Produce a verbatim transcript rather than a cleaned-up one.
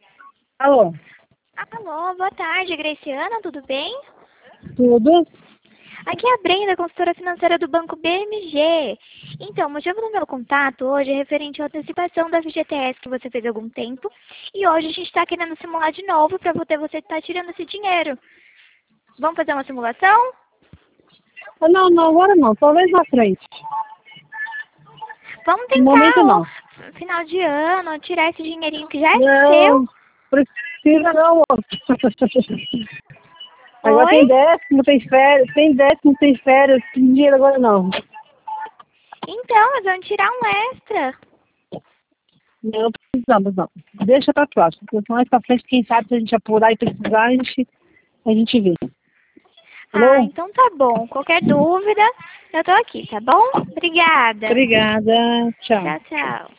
Alô, Alô, boa tarde, Graciana, tudo bem? tudo? Aqui é a Brenda, consultora financeira do Banco B M G. Então, o motivo do meu contato hoje é referente à antecipação da F G T S que você fez há algum tempo. E hoje a gente está querendo simular de novo para poder você estar tirando esse dinheiro. Vamos fazer uma simulação? Ah, Não, não, agora não, talvez na frente. Vamos No momento tentar, não. ó, final de ano, tirar esse dinheirinho que já é seu. Não, precisa não, moço. Agora Oi? tem décimo, tem férias, tem décimo, tem férias, tem dinheiro agora não. Então, nós vamos tirar um extra. Não precisamos não. Deixa pra próxima, porque mais pra frente, quem sabe se a gente apurar e precisar, a gente, a gente vê. Ah, Alô? então tá bom. Qualquer dúvida, eu tô aqui, tá bom? Obrigada. Obrigada, tchau. Tchau, tchau.